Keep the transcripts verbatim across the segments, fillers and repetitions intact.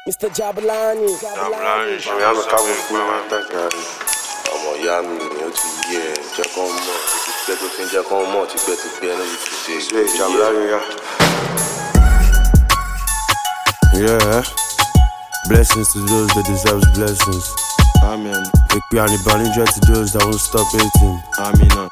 Mister Jabulani. Jabulani, je viens me cacher pour m'attaquer. Ọmọ ìyá mi ni ó ti yé ẹ jẹ́ kó mọ̀ ó ti pẹ́ tó fi ń jẹ́ kó mọ̀ ti pẹ́ ti pẹ́ lórí ti ṣe Jabulani ya. Yeah, blessings to those that deserve blessings. Amen. Make me and the manager to those that won't stop hating. Amen.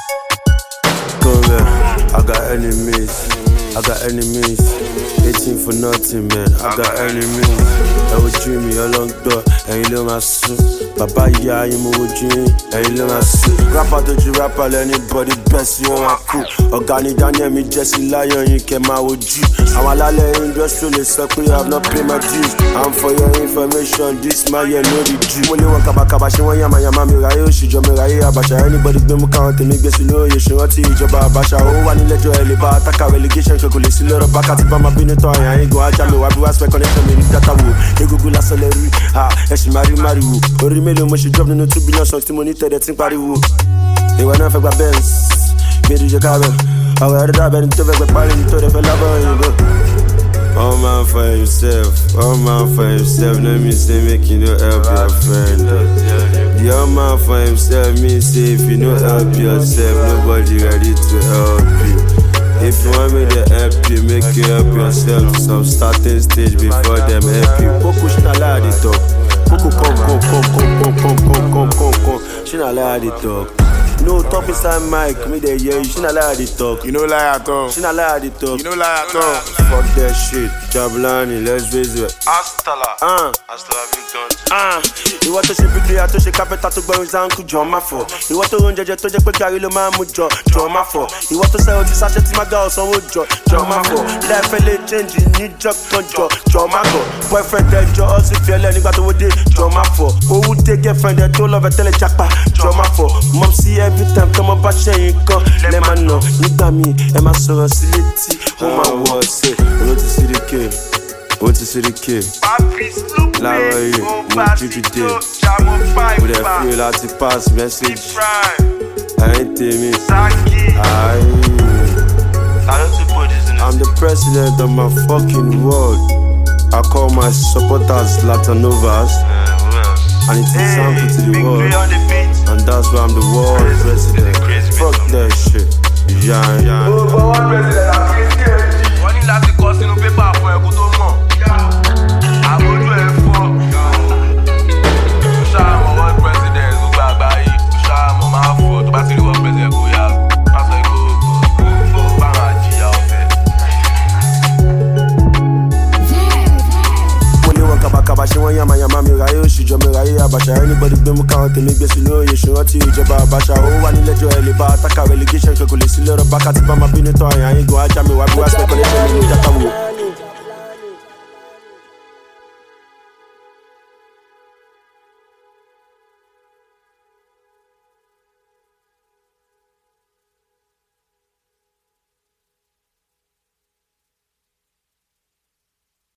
Come here, I got enemies, I got enemies. Hating for nothing, man. I got enemies. I was dreaming a long door, and you know my soul. Baba, yeah, you move dream, and you know my soul. Rapper, don't you rap all anybody best, you know my cool. Organic Daniel, me Jesse Lion, you came out with you. I'm a lala industrialist, so we have not paid my dues. I'm for your information, this my year, no the Jew. Only one kabaka, she want yama yama, me rayo, she jump me rayo, abasha. Anybody be me count, me guess you know, you should not teach about abasha. Oh, one in the joy, liba, attack a relegation, chocolate, see little back at the bama, bin it on, I ain't go out, me, I be respect connection, me, that I will. You go go la celery, ah, and she marry, marry, woo. Or remember, when she drop the two billion songs, to monitor that thing, party, woo. They want to fuck my Benz, made it your cabin. I wear the rabbi into the party, into the fella, you go. All man for himself, all man for himself. Let me say, make you no help your friend. The all man for himself, me say, if you no help yourself, nobody ready to help you. If you want me to help you, make you help yourself to some starting stage before them help you. Coco, she not lie the talk. Coco, come, come, come, come, come, come, come, come, come, come. She not lie the talk. No top inside mic, me there, yeah, she not lie the talk. You know lie at all. She not lie the talk. You know lie at all. Fuck that shit, Jabulani, let's raise it. Astala. Ah, Astala big gun. ah. Ìwọ tó ṣe bíbí àtó ṣe kápẹ́tà tó gbọ́rin zánkù jọ má fọ̀. Ìwọ tó rún jẹjẹ tó jẹ́ pé kárí ló máa mú jọ jọ má fọ̀. Ìwọ tó sẹ́wọ́n ti sáṣẹ́ tí má gá ọ̀sánwó jọ jọ má fọ̀. Lẹ́ẹ̀fẹ́ lè change níjọ́ kan jọ jọ má fọ̀. Boyfriend ẹjọ́ ó sì fi ẹlẹ́ nígbà tó wó dé jọ má fọ̀. Owó dé girlfriend ẹ tó lọ́fẹ̀ẹ́ tẹ́lẹ̀ jápa jọ má fọ̀. Mom sí every time tọmọ bá ṣẹ́yìn kan lẹ́ máa nà nígbà míì ẹ máa sọ̀rọ̀ sí létí ó máa wọ̀ ọ̀sẹ̀. Owó ti sí the K, owó ti sí the K. Láàárọ̀ yìí, mo jíjú dé. Mo dẹ̀ fi láti pass message. Ẹ̀yin tèmi. I'm the president of my fucking world. I call my supporters Latanovas. And it's a sample to the world. And that's why I'm the world president. Fuck that shit. Yeah, yeah. Wọ́n ní láti kọ sínú pépà fún ẹkú tó mọ̀. Àbójú ẹ̀ fọ́. Ṣáàmù world president ló gba àgbáyé. Ṣáàmù máa fọ́ tó bá ti rí world president kò yá. Má sọ ikú kò bá máa jìyà ọ̀fẹ́. Mo lé wọn kábàkábà ṣé wọ́n yàmà yàmà mi ráyè òṣìjọ́ mi ráyè àbàṣà. Anybody gbé mú káwọn tèmi gbé sí lóye ṣèrántí ìjọba àbàṣà. Ó wà nílẹ̀jọ́ ẹ̀ lè bá attack relegation kò lè sí lọ́rọ̀ bákàtí bá máa bínú tán àyàn yín gan ajá mi wá bí wá sí ẹ̀kọ́ lẹ́sẹ̀ mi ní ìjàkà wò.